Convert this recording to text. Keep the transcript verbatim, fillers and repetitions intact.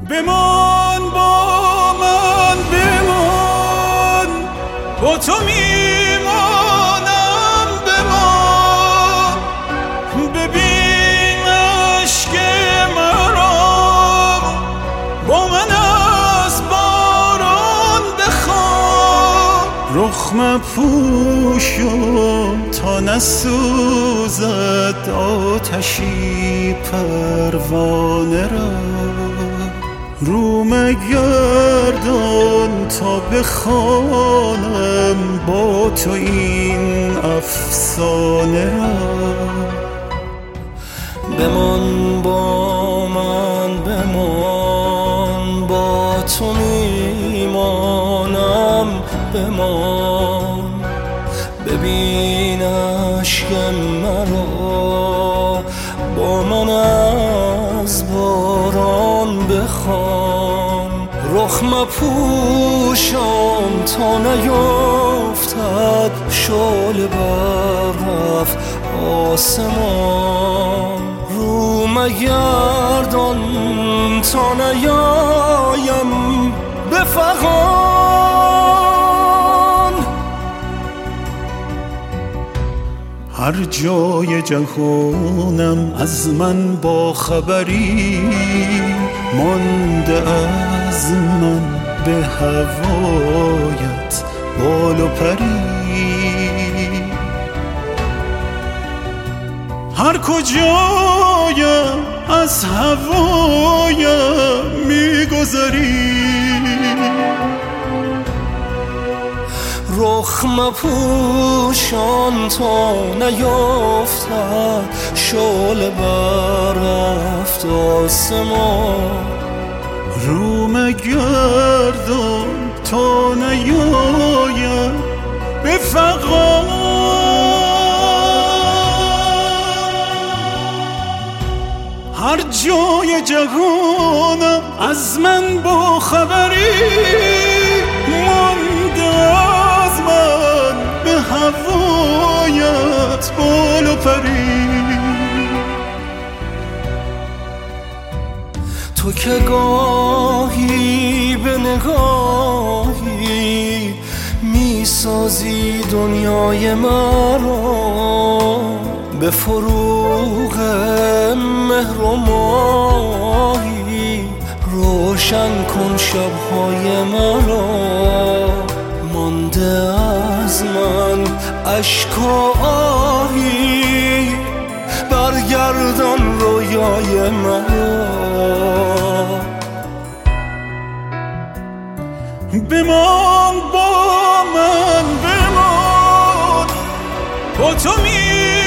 بمان با من، بمان با تو میمانم، بمان ببین عشق مرا، با من از باران بخواب. رخ مپوشم تا نسوزد آتشی پروانه را، رو مگردان تا بخوانم با تو این افسانه را. بمان با من، بمان با تو میمانم، بمان ببین عشق مرا، با من از باران بخوان. رخ مپوشم تا نیفتد شعله بر رفت آسمان، رو مگردان تا نیایم به فغان. هر جای جهانم از من با خبری، مانده از من به هوایت بال و پری. هر کجایم از هوایم میگذری، رخ مپوشان تا نیفتد شعله بر رفت آسمان، رو مگردان تا نیایم به فغان. هر جای جهانم از من با خبری، مانده از من به هوایت بال و پری. تو که گاهی به نگاهی میسازی دنیای مرا، به فروغ مهر و ماهی روشن کن شبهای مرا. مانده از من اشک و آهی، برگردان رویای مرا. بمان با من، بمان با تو می